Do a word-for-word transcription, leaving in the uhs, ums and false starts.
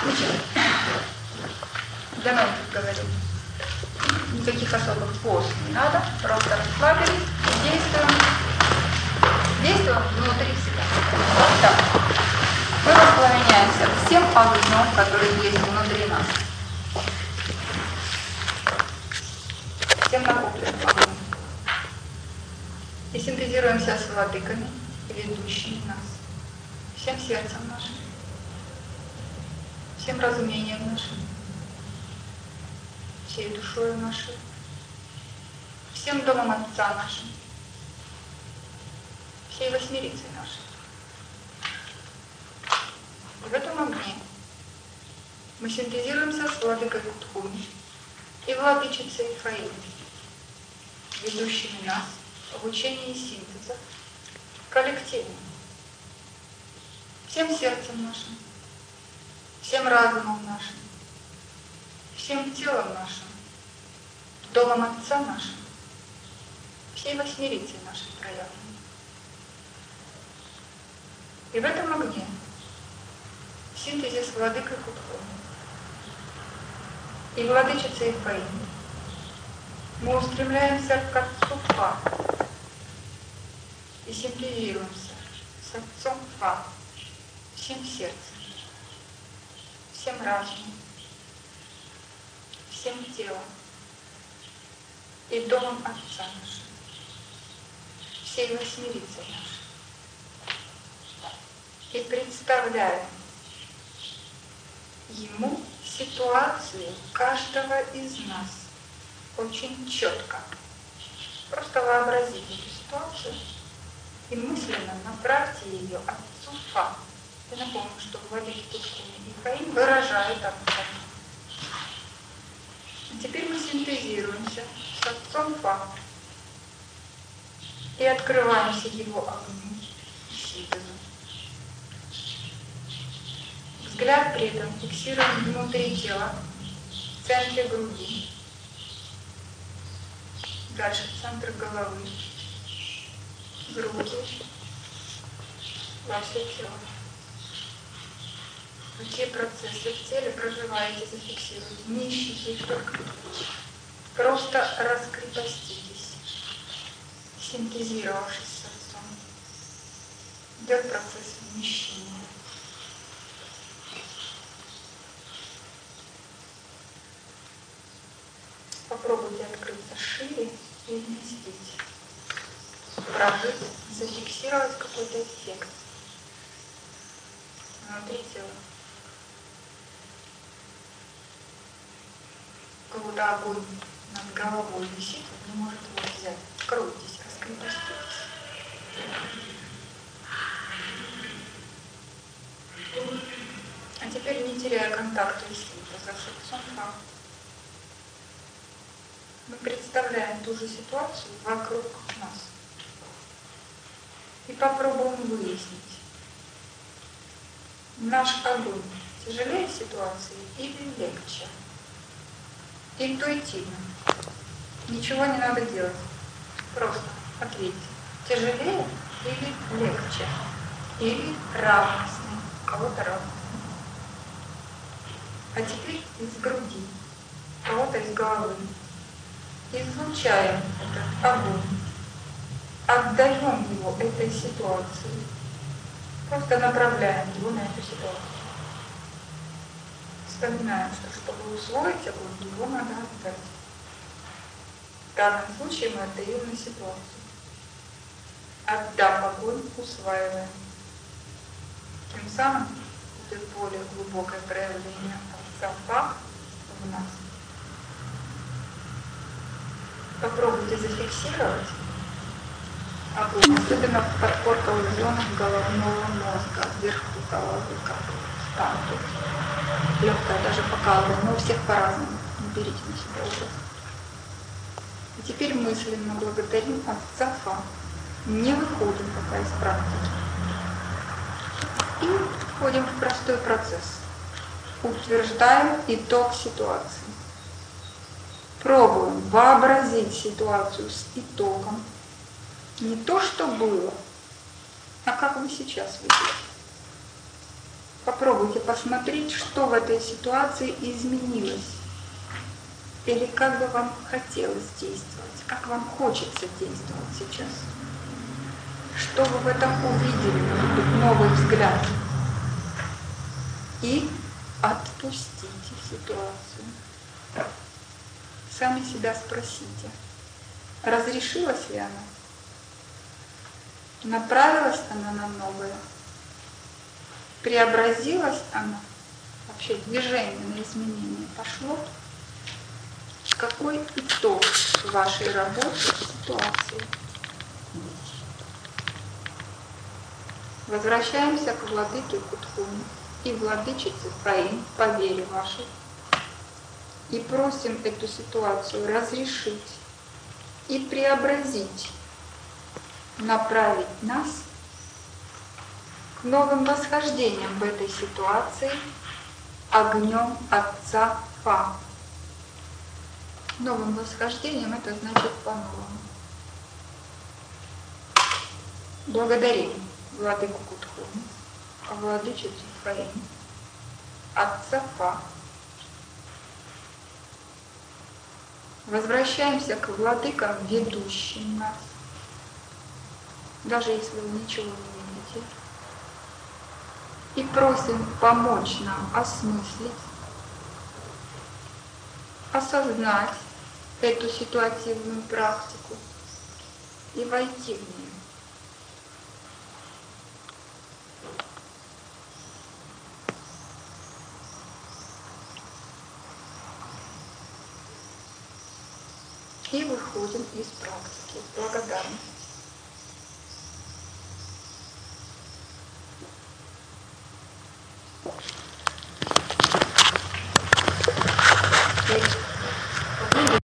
Значит, для новых говорим. Никаких особых поз не надо, просто расслабились и действуем. Действуем внутри себя. Вот так. Мы воспламеняемся всем огнем, который есть внутри нас. Всем накопленным огнем. И синтезируемся с владыками, ведущими нас. Всем сердцем нашим. Всем разумением нашим. Всей душой нашей. Всем домом Отца нашим. Всей восьмерицей нашей. И в этом огне мы синтезируемся с владыкой Кутхуми и владычицей Фаиной, ведущими нас в учении синтеза коллективно. Всем сердцем нашим, всем разумом нашим, всем телом нашим, домом Отца нашим, всей восьмерицей нашей проявленной. И в этом огне, в синтезе с владыкой Кутхуми и владычицей Фаиной, мы устремляемся к Отцу Фа и синтезируемся с Отцом Фа всем сердцем, всем разумом, всем телом и домом Отца нашего, всей восьмерицей нашей. И представляем Ему ситуацию каждого из нас очень четко. Просто вообразите эту ситуацию и мысленно направьте ее Отцу Фа. Я напомню, что владыки Кутхуми и Фаин выражают Отца. А теперь мы синтезируемся с Отцом Фа и открываемся Его огню и синтезу. Взгляд при этом фиксируем внутри тела, в центре груди, дальше в центр головы, груди, во все тело. Какие процессы в теле проживаете, зафиксируйте, не ищите их только. Просто раскрепоститесь, синтезировавшись с Отцом. Идет процесс вмещения. Попробуйте открыться шире и вместить, прожить, зафиксировать какой-то эффект внутри тела. У кого-то огонь над головой висит, он не может его взять. Откройтесь, раскрепоститесь. А теперь, не теряя контакта и синтеза с Отцом Фа, мы представляем ту же ситуацию вокруг нас и попробуем выяснить, наш огонь тяжелее ситуации или легче. Интуитивно. Ничего не надо делать. Просто ответьте, тяжелее или легче, или равностно, у кого-то равно. А теперь из груди, у кого-то из головы. Излучаем этот огонь, отдаем его этой ситуации, просто направляем его на эту ситуацию. Вспоминаем, что чтобы усвоить огонь, его надо отдать. В данном случае мы отдаем на ситуацию. Отдав огонь, усваиваем. Тем самым будет более глубокое проявление Отца Фа в нас. Попробуйте зафиксировать огонь, особенно в подкорковых зонах головного мозга, вверху головы, как там тут. Легкое даже покалывание, но у всех по-разному. Не берите на себя образ. И теперь мысленно благодарим Отца Фа. Не выходим пока из практики. И входим в простой процесс. Утверждаем итог ситуации. Пробуем вообразить ситуацию с итогом. Не то, что было, а как вы сейчас видите. Попробуйте посмотреть, что в этой ситуации изменилось. Или как бы вам хотелось действовать, как вам хочется действовать сейчас. Что вы в этом увидели, может быть, новый взгляд. И отпустите ситуацию. Сами себя спросите, разрешилась ли она? Направилась она на новое? Преобразилась она? Вообще движение на изменение пошло? Какой итог вашей работы с ситуацией? Возвращаемся к владыке Кутхуне и владычице Фаин по вере вашей. И просим эту ситуацию разрешить и преобразить, направить нас к новым восхождениям в этой ситуации огнем Отца Фа. Новым восхождением это значит по-новому. Благодарим владыку Кутхуну, владычицу Фаин, Отца Фа. Возвращаемся к владыкам, ведущим нас, даже если вы ничего не видите, и просим помочь нам осмыслить, осознать эту ситуативную практику и войти в нее. И выходим из практики. Благодарность.